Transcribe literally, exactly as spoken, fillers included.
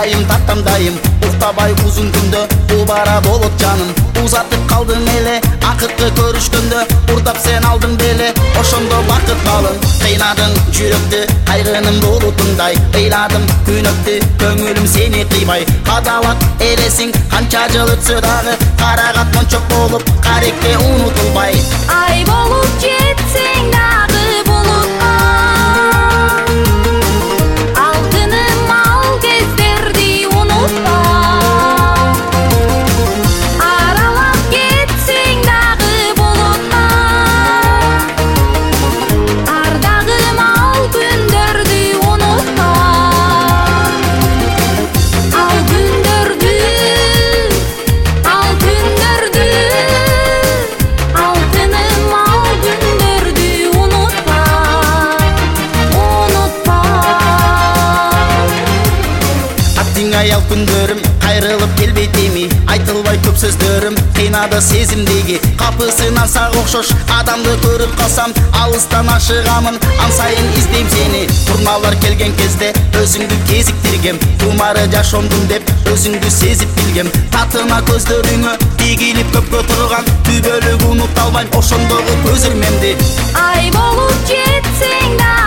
дайым таттамдайым уктабай узун күндө убара болот жаным узатып калдың эле акыркы көрүшкөндө урдап сен алдың беле ошондо бакыт балын кыйнадың жүрөктү кайгынын булутундай ыйладым күнөктү көңүлүм сени кыйбай кадалат элесиң канча жыл өтсө дагы карагат мончок болуп каректе унутулбай ай болуп жетсең дагы булутка алтыным ал кездерди унутпа аралап кетсең дагы булутка ардагым ал күндөрдү унутпа ал күндөрдү ал күндөрдү алтыным ал күндөрдү унутпа унутпа аттың аял күндөрүм кайрылып келбейт эми айтылбай көп сөздөрүм кыйнады сезимдеги капысынан сага окшош адамды көрүп калсам алыстан ашыгамын ан сайын издейм сени турналар келген кезде өзүңдү кезиктиргем тумары жашоомдун деп өзүңдү сезип билгем татына көздөрүңө ийгилип көпкө турган түбөлүк унута албайм ошондогу көз ирмемди ай болуп жетсең да